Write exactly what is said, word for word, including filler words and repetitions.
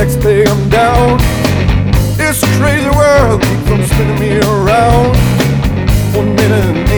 next day I'm down. This crazy world keeps on spinning me around. One minute